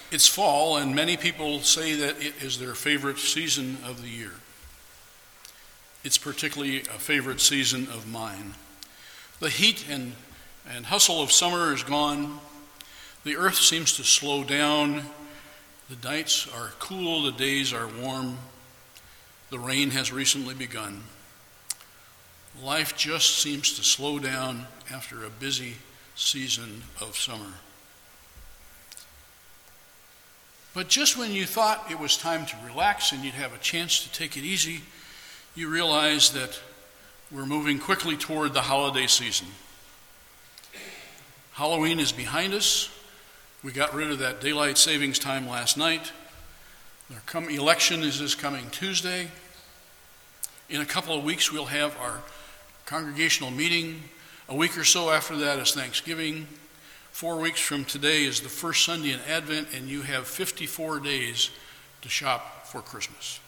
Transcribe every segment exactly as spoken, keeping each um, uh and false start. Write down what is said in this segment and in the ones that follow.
It's fall, and many people say that it is their favorite season of the year. It's particularly a favorite season of mine. The heat and, and hustle of summer is gone. The earth seems to slow down. The nights are cool, the days are warm. The rain has recently begun. Life just seems to slow down after a busy season of summer. But just when you thought it was time to relax and you'd have a chance to take it easy, you realize that we're moving quickly toward the holiday season. Halloween is behind us. We got rid of that daylight savings time last night. Our come election is this coming Tuesday. In a couple of weeks, we'll have our congregational meeting. A week or so after that is Thanksgiving. Four weeks from today is the first Sunday in Advent, and you have fifty-four days to shop for Christmas.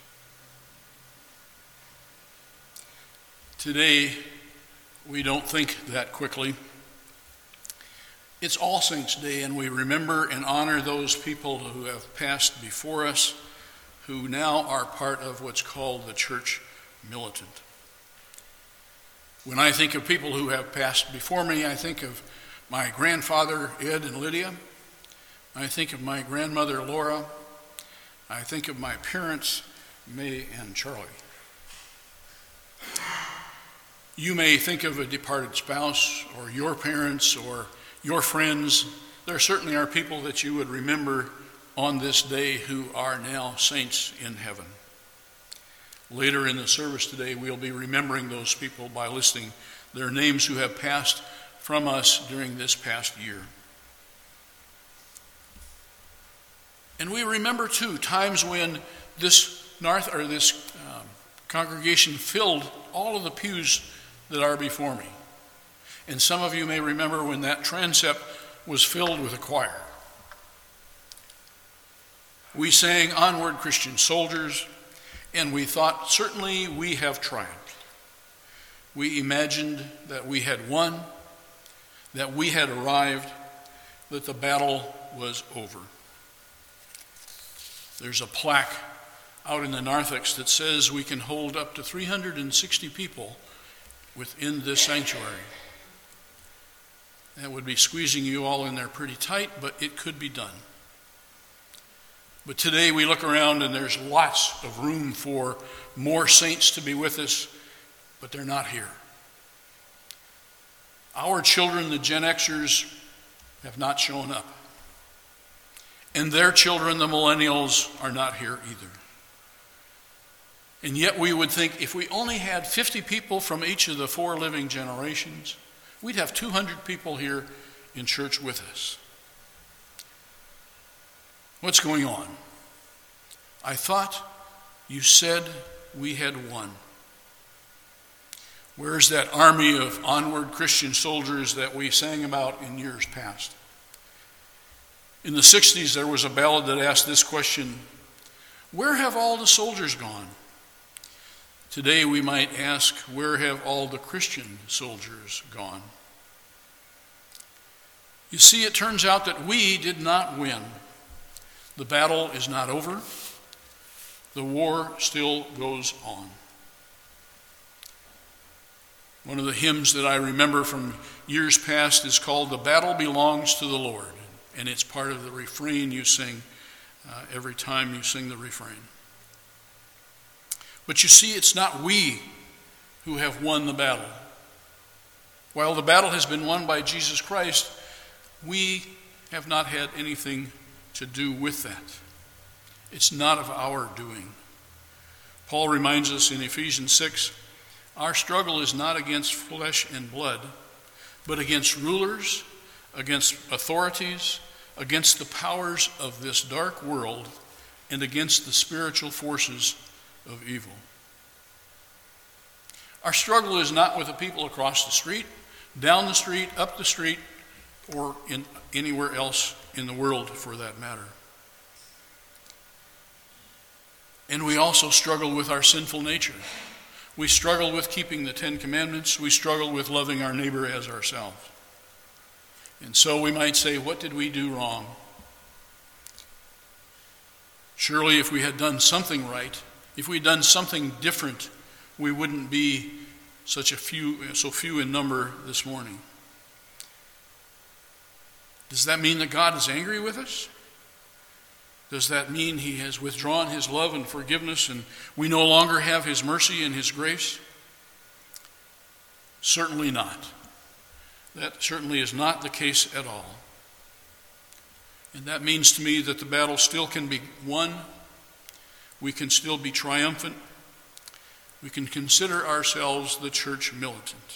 Today, we don't think that quickly. It's All Saints' Day, and we remember and honor those people who have passed before us, who now are part of what's called the church militant. When I think of people who have passed before me, I think of my grandfather, Ed and Lydia. I think of my grandmother, Laura. I think of my parents, May and Charlie. You may think of a departed spouse or your parents or your friends. There certainly are people that you would remember on this day who are now saints in heaven. Later in the service today, we'll be remembering those people by listing their names who have passed from us during this past year. And we remember too times when this North or this um, congregation filled all of the pews that are before me. And some of you may remember when that transept was filled with a choir. We sang "Onward, Christian Soldiers," and we thought, certainly we have triumphed. We imagined that we had won, that we had arrived, that the battle was over. There's a plaque out in the narthex that says we can hold up to three hundred sixty people within this sanctuary. That would be squeezing you all in there pretty tight, but it could be done. But today we look around and there's lots of room for more saints to be with us, but they're not here. Our children, the Gen Xers, have not shown up. And their children, the millennials, are not here either. And yet we would think if we only had fifty people from each of the four living generations, we'd have two hundred people here in church with us. What's going on? I thought you said we had won. Where's that army of onward Christian soldiers that we sang about in years past? In the sixties, there was a ballad that asked this question: where have all the soldiers gone? Today we might ask, where have all the Christian soldiers gone? You see, it turns out that we did not win. The battle is not over. The war still goes on. One of the hymns that I remember from years past is called "The Battle Belongs to the Lord," and it's part of the refrain you sing uh, every time you sing the refrain. But you see, it's not we who have won the battle. While the battle has been won by Jesus Christ, we have not had anything to do with that. It's not of our doing. Paul reminds us in Ephesians six, our struggle is not against flesh and blood, but against rulers, against authorities, against the powers of this dark world, and against the spiritual forces of evil. Our struggle is not with the people across the street, down the street, up the street, or in anywhere else in the world for that matter. And we also struggle with our sinful nature. We struggle with keeping the Ten Commandments. We struggle with loving our neighbor as ourselves. And so we might say, what did we do wrong? Surely if we had done something right, if we had done something different, we wouldn't be such a few, so few in number this morning. Does that mean that God is angry with us? Does that mean he has withdrawn his love and forgiveness and we no longer have his mercy and his grace? Certainly not. That certainly is not the case at all. And that means to me that the battle still can be won. We can still be triumphant. We can consider ourselves the church militant.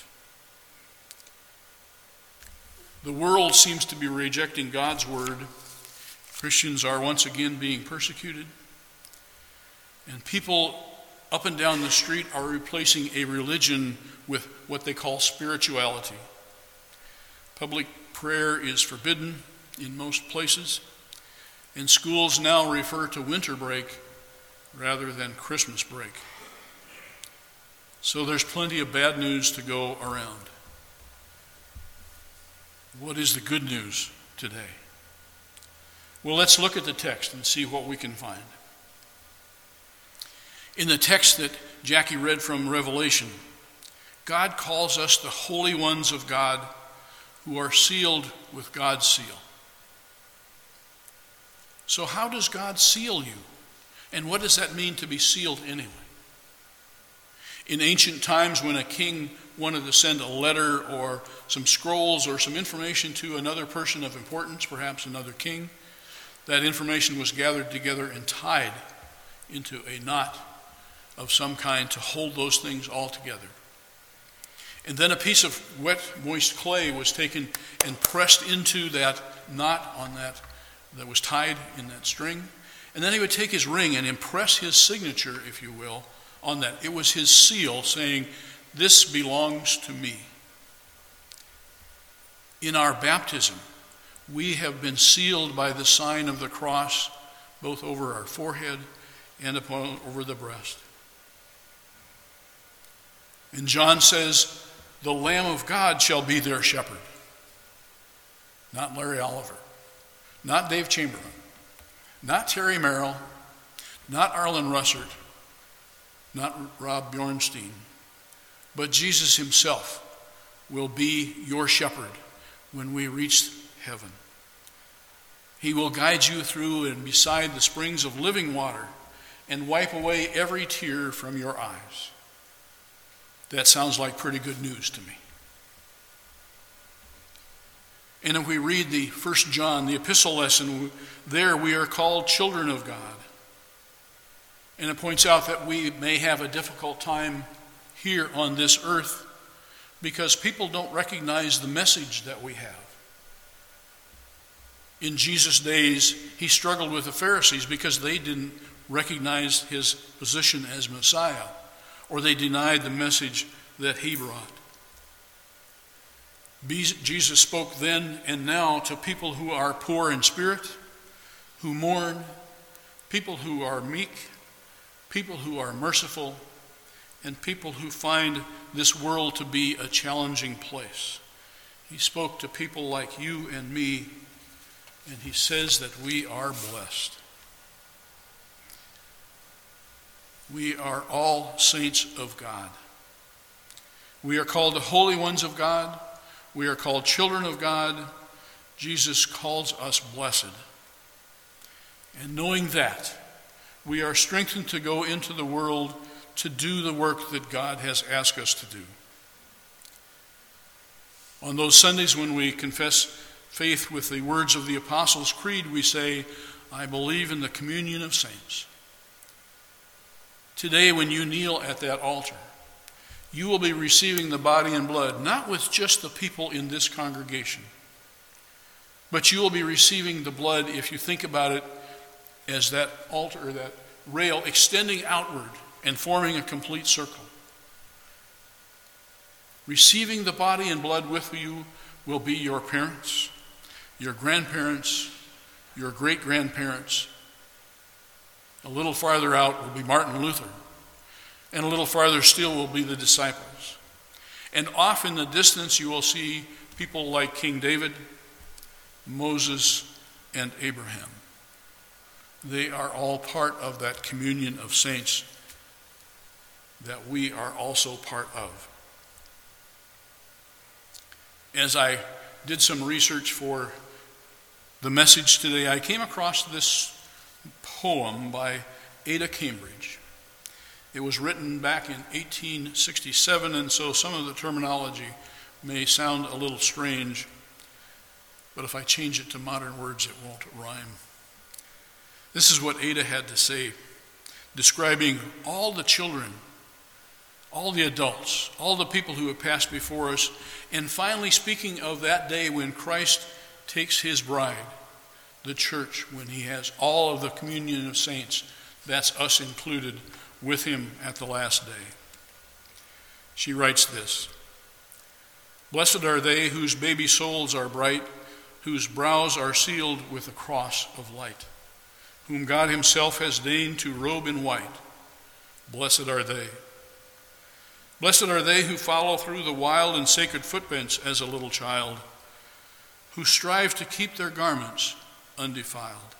The world seems to be rejecting God's word. Christians are once again being persecuted. And people up and down the street are replacing a religion with what they call spirituality. Public prayer is forbidden in most places, and schools now refer to winter break rather than Christmas break. So there's plenty of bad news to go around. What is the good news today? Well, let's look at the text and see what we can find. In the text that Jackie read from Revelation, God calls us the holy ones of God who are sealed with God's seal. So how does God seal you? And what does that mean to be sealed anyway? In ancient times, when a king wanted to send a letter or some scrolls or some information to another person of importance, perhaps another king, that information was gathered together and tied into a knot of some kind to hold those things all together. And then a piece of wet, moist clay was taken and pressed into that knot on that that was tied in that string. And then he would take his ring and impress his signature, if you will, on that. It was his seal saying, "This belongs to me." In our baptism, we have been sealed by the sign of the cross, both over our forehead and upon, over the breast. And John says, "The Lamb of God shall be their shepherd." Not Larry Oliver, not Dave Chamberlain, not Terry Merrill, not Arlen Russert, not Rob Bjornstein, but Jesus himself will be your shepherd when we reach heaven. He will guide you through and beside the springs of living water and wipe away every tear from your eyes. That sounds like pretty good news to me. And if we read the First John, the epistle lesson, there we are called children of God. And it points out that we may have a difficult time here on this earth because people don't recognize the message that we have. In Jesus' days, he struggled with the Pharisees because they didn't recognize his position as Messiah, or they denied the message that he brought. Jesus spoke then and now to people who are poor in spirit, who mourn, people who are meek, people who are merciful, and people who find this world to be a challenging place. He spoke to people like you and me, and he says that we are blessed. We are all saints of God. We are called the holy ones of God. We are called children of God. Jesus calls us blessed. And knowing that, we are strengthened to go into the world to do the work that God has asked us to do. On those Sundays when we confess faith with the words of the Apostles' Creed, we say, "I believe in the communion of saints." Today, when you kneel at that altar, you will be receiving the body and blood, not with just the people in this congregation, but you will be receiving the blood, if you think about it, as that altar, that rail extending outward and forming a complete circle. Receiving the body and blood with you will be your parents, your grandparents, your great-grandparents. A little farther out will be Martin Luther, and a little farther still will be the disciples. And off in the distance you will see people like King David, Moses, and Abraham. They are all part of that communion of saints that we are also part of. As I did some research for the message today, I came across this poem by Ada Cambridge. It was written back in eighteen sixty-seven, and so some of the terminology may sound a little strange, but if I change it to modern words, it won't rhyme. This is what Ada had to say, describing all the children, all the adults, all the people who have passed before us, and finally speaking of that day when Christ takes his bride, the church, when he has all of the communion of saints, that's us included, with him at the last day. She writes this: "Blessed are they whose baby souls are bright, whose brows are sealed with the cross of light, whom God himself has deigned to robe in white. Blessed are they. Blessed are they who follow through the wild and sacred footprints as a little child, who strive to keep their garments undefiled.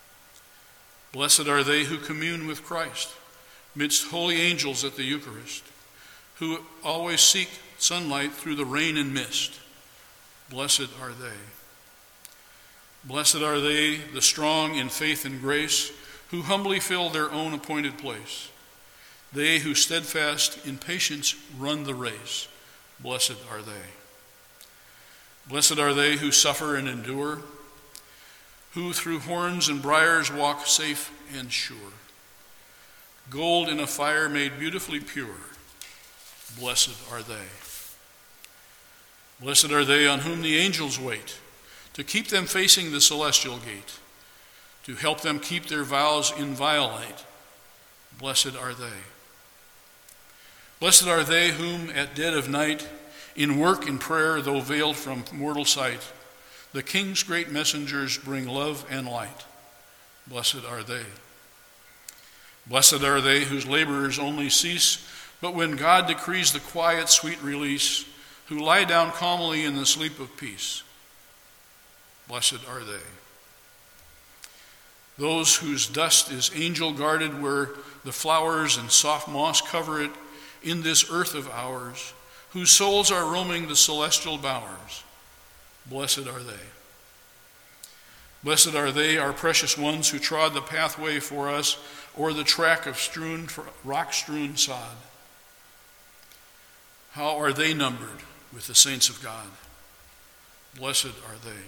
Blessed are they who commune with Christ midst holy angels at the Eucharist, who always seek sunlight through the rain and mist. Blessed are they. Blessed are they, the strong in faith and grace, who humbly fill their own appointed place. They who steadfast in patience run the race. Blessed are they. Blessed are they who suffer and endure, who through horns and briars walk safe and sure. Gold in a fire made beautifully pure. Blessed are they. Blessed are they on whom the angels wait, to keep them facing the celestial gate, to help them keep their vows inviolate. Blessed are they. Blessed are they whom at dead of night, in work and prayer, though veiled from mortal sight, the King's great messengers bring love and light. Blessed are they. Blessed are they whose laborers only cease, but when God decrees the quiet, sweet release, who lie down calmly in the sleep of peace. Blessed are they. Those whose dust is angel guarded, where the flowers and soft moss cover it in this earth of ours, whose souls are roaming the celestial bowers. Blessed are they. Blessed are they, our precious ones, who trod the pathway for us, or the track of strewn, rock-strewn sod. How are they numbered with the saints of God? Blessed are they.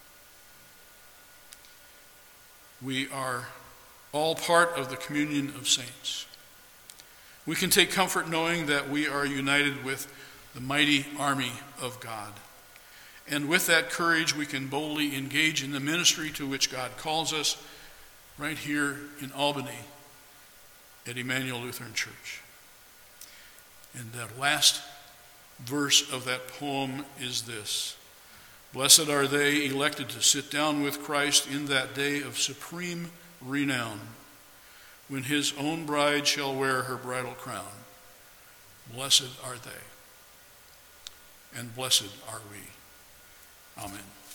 We are all part of the communion of saints. We can take comfort knowing that we are united with the mighty army of God. And with that courage, we can boldly engage in the ministry to which God calls us right here in Albany at Emmanuel Lutheran Church. And that last verse of that poem is this: blessed are they elected to sit down with Christ in that day of supreme renown, when his own bride shall wear her bridal crown. Blessed are they, and blessed are we. Amen.